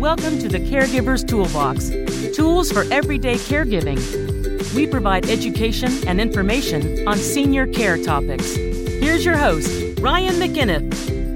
Welcome to the Caregiver's Toolbox, tools for everyday caregiving. We provide education and information on senior care topics. Here's your host, Ryan McInnes.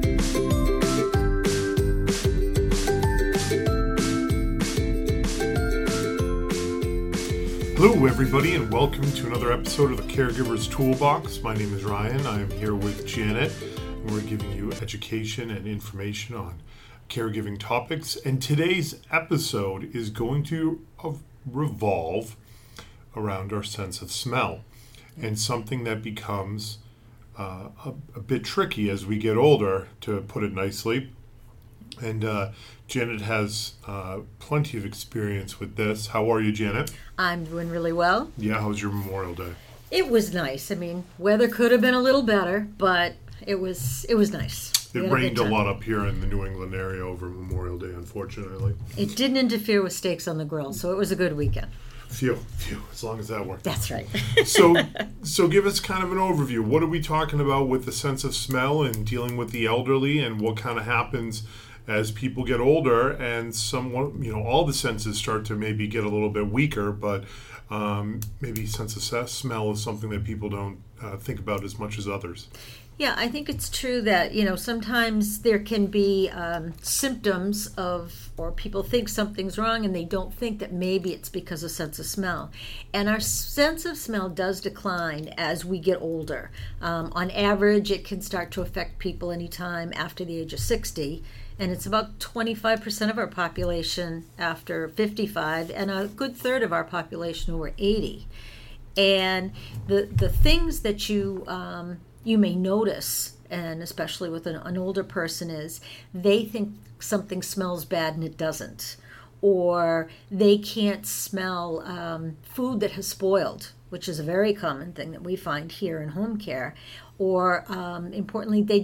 Hello everybody and welcome to another episode of the Caregiver's Toolbox. My name is Ryan. I am here with Janet and we're giving you education and information on caregiving topics. And today's episode is going to revolve around our sense of smell and something that becomes a bit tricky as we get older, to put it nicely. And Janet has plenty of experience with this. How are you, Janet? I'm doing really well. Yeah, how was your Memorial Day? It was nice. I mean, weather could have been a little better, but it was nice. It rained a lot up here in the New England area over Memorial Day, unfortunately. It didn't interfere with steaks on the grill, so it was a good weekend. Phew, as long as that worked. That's right. So give us kind of an overview. What are we talking about with the sense of smell and dealing with the elderly, and what kind of happens as people get older and somewhat, all the senses start to maybe get a little bit weaker, but maybe sense of smell is something that people don't think about as much as others. Yeah, I think it's true that, sometimes there can be symptoms of, or people think something's wrong and they don't think that maybe it's because of sense of smell. And our sense of smell does decline as we get older. On average, it can start to affect people anytime after the age of 60. And it's about 25% of our population after 55 and a good third of our population who are 80. And the things that you may notice, and especially with an older person, is they think something smells bad and it doesn't. Or they can't smell food that has spoiled, which is a very common thing that we find here in home care. Or importantly, they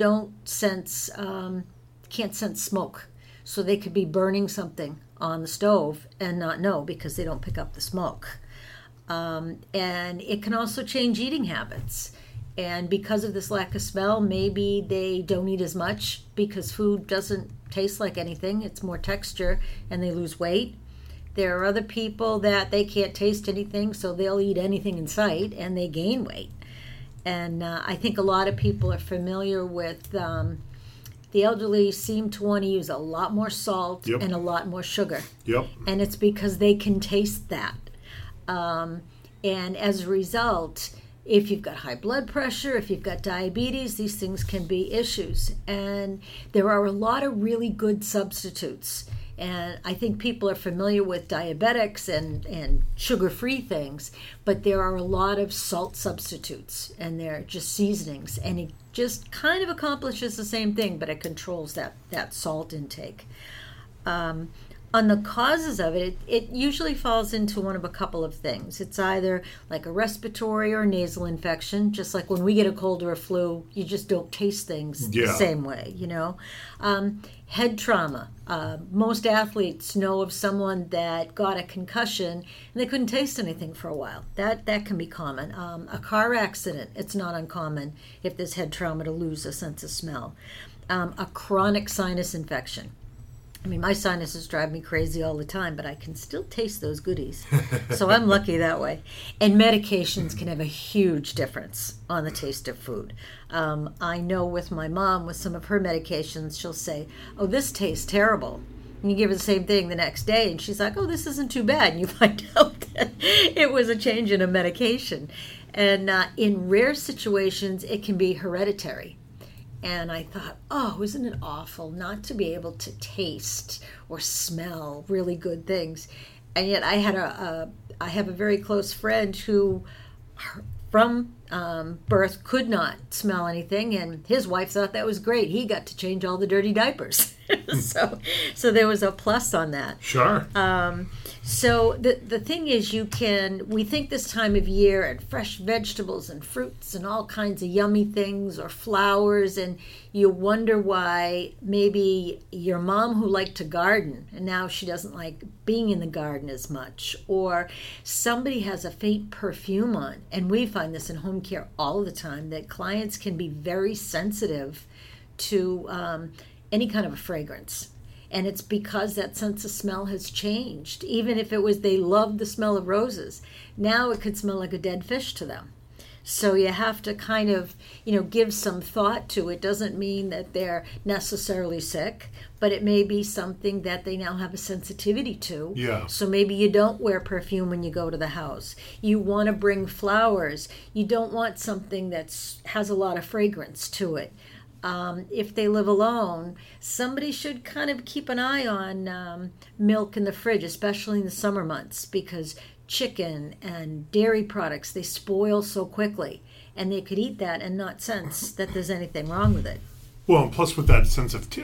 can't sense smoke. So they could be burning something on the stove and not know because they don't pick up the smoke. And it can also change eating habits. And because of this lack of smell, maybe they don't eat as much because food doesn't taste like anything. It's more texture, and they lose weight. There are other people that they can't taste anything, so they'll eat anything in sight, and they gain weight. And I think a lot of people are familiar with the elderly seem to want to use a lot more salt and a lot more sugar. Yep. And it's because they can taste that. And as a result, if you've got high blood pressure, if you've got diabetes, these things can be issues. And there are a lot of really good substitutes. And I think people are familiar with diabetics and sugar-free things, but there are a lot of salt substitutes, and they're just seasonings. And it just kind of accomplishes the same thing, but it controls that salt intake. On the causes of it, it usually falls into one of a couple of things. It's either like a respiratory or nasal infection, just like when we get a cold or a flu, you just don't taste things the same way, Head trauma. Most athletes know of someone that got a concussion and they couldn't taste anything for a while. That can be common. A car accident, it's not uncommon if there's head trauma to lose a sense of smell. A chronic sinus infection. I mean, my sinuses drive me crazy all the time, but I can still taste those goodies. So I'm lucky that way. And medications can have a huge difference on the taste of food. I know with my mom, with some of her medications, she'll say, "Oh, this tastes terrible." And you give her the same thing the next day, and she's like, "Oh, this isn't too bad." And you find out that it was a change in a medication. And in rare situations, it can be hereditary. And I thought, oh, isn't it awful not to be able to taste or smell really good things? And yet I have a very close friend who from birth could not smell anything, and his wife thought that was great. He got to change all the dirty diapers. So there was a plus on that. Sure. So the thing is, we think this time of year and fresh vegetables and fruits and all kinds of yummy things, or flowers, and you wonder why maybe your mom who liked to garden and now she doesn't like being in the garden as much, or somebody has a faint perfume on. And we find this in home care all the time, that clients can be very sensitive to any kind of a fragrance. And it's because that sense of smell has changed. Even if it was they loved the smell of roses, now it could smell like a dead fish to them. So you have to kind of, give some thought to it. Doesn't mean that they're necessarily sick, but it may be something that they now have a sensitivity to. Yeah. So maybe you don't wear perfume when you go to the house. You want to bring flowers. You don't want something that has a lot of fragrance to it. If they live alone, somebody should kind of keep an eye on milk in the fridge, especially in the summer months, because chicken and dairy products, they spoil so quickly, and they could eat that and not sense that there's anything wrong with it. Well, and plus with that sense of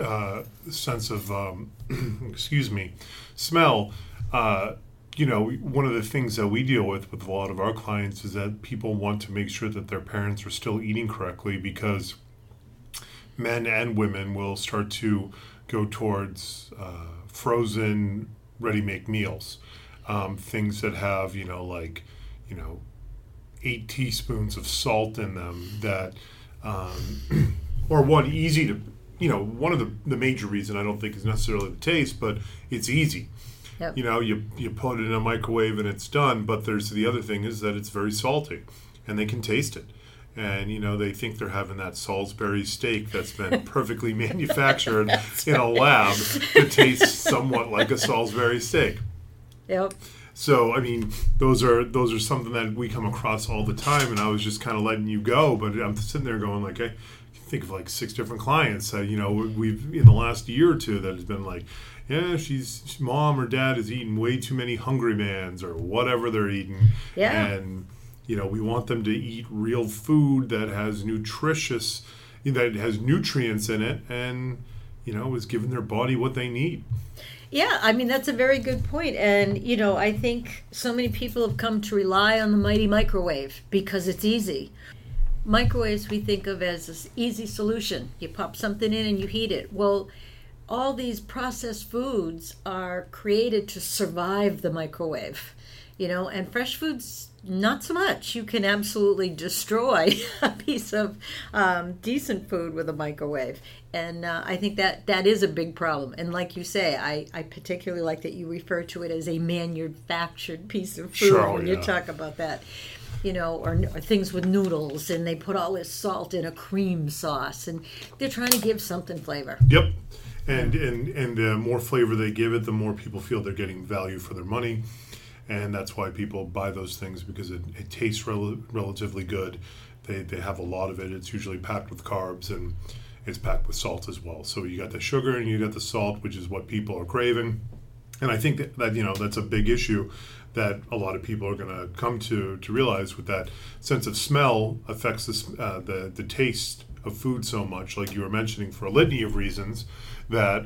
excuse me, smell, one of the things that we deal with a lot of our clients is that people want to make sure that their parents are still eating correctly, because men and women will start to go towards frozen, ready-made meals. Things that have, 8 teaspoons of salt in them that, or one of the major reason I don't think is necessarily the taste, but it's easy. Yep. You put it in a microwave and it's done, but there's the other thing is that it's very salty and they can taste it. And, they think they're having that Salisbury steak that's been perfectly manufactured in a lab that tastes somewhat like a Salisbury steak. Yep. So, those are something that we come across all the time, and I was just kind of letting you go, but I'm sitting there going like, I can think of like 6 different clients that, we've in the last year or two that has been like, yeah, she's mom or dad is eating way too many Hungry Mans or whatever they're eating. Yeah. And, we want them to eat real food that has nutrients in it and, is giving their body what they need. Yeah, that's a very good point. And, I think so many people have come to rely on the mighty microwave because it's easy. Microwaves we think of as an easy solution. You pop something in and you heat it. Well, all these processed foods are created to survive the microwave, and fresh foods, not so much. You can absolutely destroy a piece of decent food with a microwave. And I think that is a big problem. And like you say, I particularly like that you refer to it as a manufactured piece of food when you talk about that. Or things with noodles, and they put all this salt in a cream sauce, and they're trying to give something flavor. Yep. And the more flavor they give it, the more people feel they're getting value for their money. And that's why people buy those things, because it tastes relatively good. They have a lot of it. It's usually packed with carbs, and it's packed with salt as well. So you got the sugar and you got the salt, which is what people are craving. And I think that that's a big issue that a lot of people are going to come to realize, with that sense of smell affects the taste of food so much, like you were mentioning, for a litany of reasons, that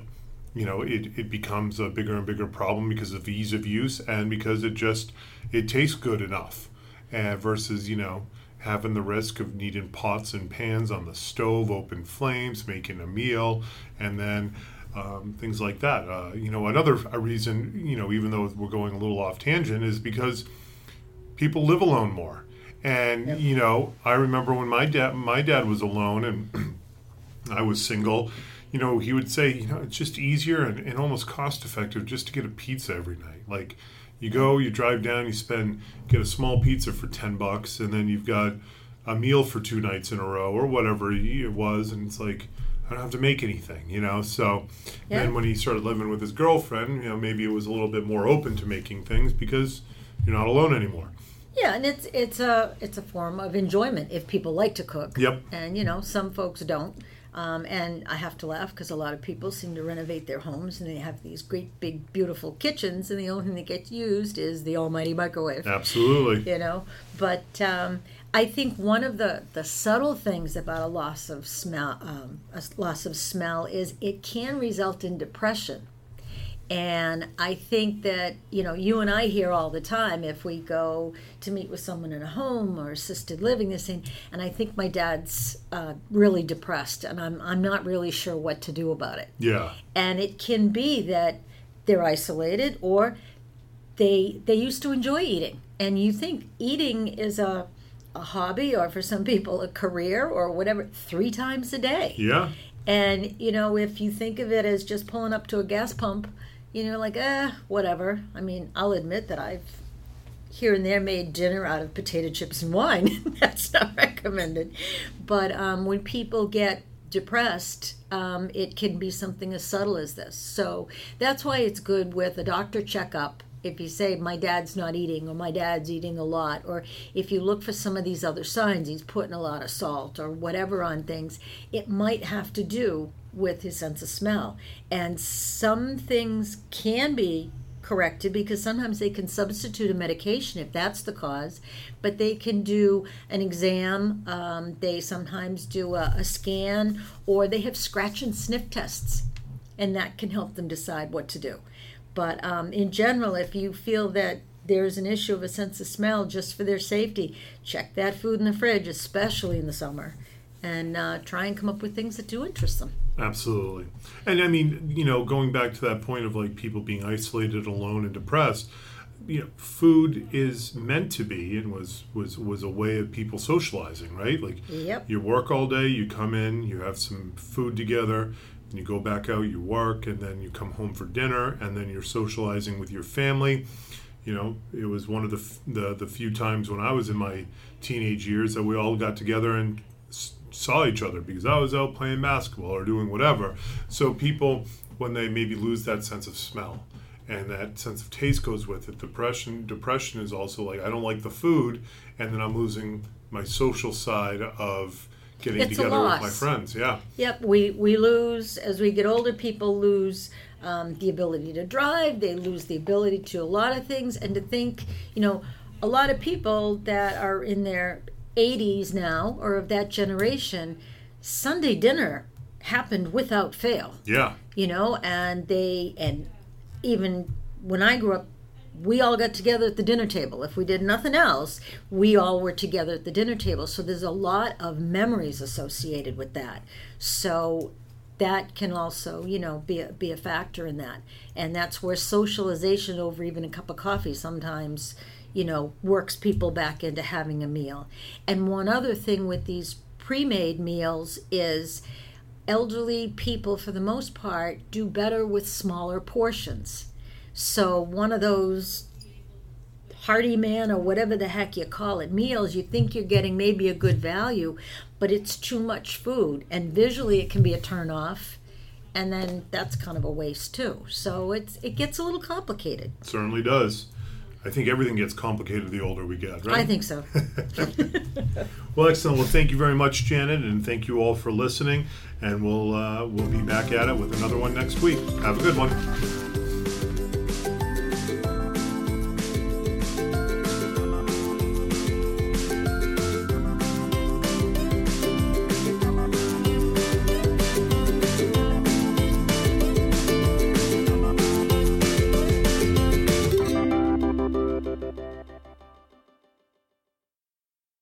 it becomes a bigger and bigger problem because of ease of use and because it tastes good enough, versus having the risk of needing pots and pans on the stove, open flames, making a meal, and then things like that. Another reason, even though we're going a little off tangent, is because people live alone more. And, Yep. I remember when my dad was alone and I was single, he would say, it's just easier and almost cost effective just to get a pizza every night. Like, you go, you drive down, get a small pizza for $10, and then you've got a meal for 2 nights in a row or whatever it was, and it's like, I don't have to make anything, So then when he started living with his girlfriend, maybe it was a little bit more open to making things because you're not alone anymore. Yeah, and it's a form of enjoyment if people like to cook. Yep. And some folks don't. And I have to laugh because a lot of people seem to renovate their homes and they have these great big beautiful kitchens, and the only thing that gets used is the almighty microwave. Absolutely. But I think one of the subtle things about a loss of smell is it can result in depression. And I think that, you and I hear all the time, if we go to meet with someone in a home or assisted living, this thing, and I think my dad's really depressed, and I'm not really sure what to do about it. Yeah. And it can be that they're isolated, or they used to enjoy eating. And you think eating is a hobby, or for some people a career or whatever, 3 times a day. Yeah. And, if you think of it as just pulling up to a gas pump, like, whatever. I mean, I'll admit that I've here and there made dinner out of potato chips and wine. That's not recommended. But when people get depressed, it can be something as subtle as this. So that's why it's good with a doctor checkup. If you say, my dad's not eating, or my dad's eating a lot, or if you look for some of these other signs, he's putting a lot of salt or whatever on things, it might have to do with his sense of smell. And some things can be corrected because sometimes they can substitute a medication if that's the cause, but they can do an exam, they sometimes do a scan, or they have scratch and sniff tests, and that can help them decide what to do. But in general, if you feel that there's an issue of a sense of smell, just for their safety, check that food in the fridge, especially in the summer, and try and come up with things that do interest them. Absolutely. And I mean, going back to that point of like people being isolated, alone, and depressed, food is meant to be and was a way of people socializing, right? Like, yep. You work all day, you come in, you have some food together, and you go back out, you work, and then you come home for dinner, and then you're socializing with your family. It was one of the few times when I was in my teenage years that we all got together and saw each other because I was out playing basketball or doing whatever. So people, when they maybe lose that sense of smell and that sense of taste goes with it, depression is also like, I don't like the food, and then I'm losing my social side of getting together with my friends. Yeah. Yep. We lose, as we get older, people lose the ability to drive. They lose the ability to a lot of things, and to think, a lot of people that are in their 80s now, or of that generation, Sunday dinner happened without fail. Yeah. And even when I grew up, we all got together at the dinner table. If we did nothing else, we all were together at the dinner table. So there's a lot of memories associated with that. So that can also, be a factor in that. And that's where socialization over even a cup of coffee sometimes, works people back into having a meal. And one other thing with these pre-made meals is elderly people, for the most part, do better with smaller portions. So one of those hearty man or whatever the heck you call it meals, you think you're getting maybe a good value, but it's too much food. And visually it can be a turn off. And then that's kind of a waste too. So it gets a little complicated. It certainly does. I think everything gets complicated the older we get, right? I think so. Well, excellent. Well, thank you very much, Janet, and thank you all for listening. And we'll be back at it with another one next week. Have a good one.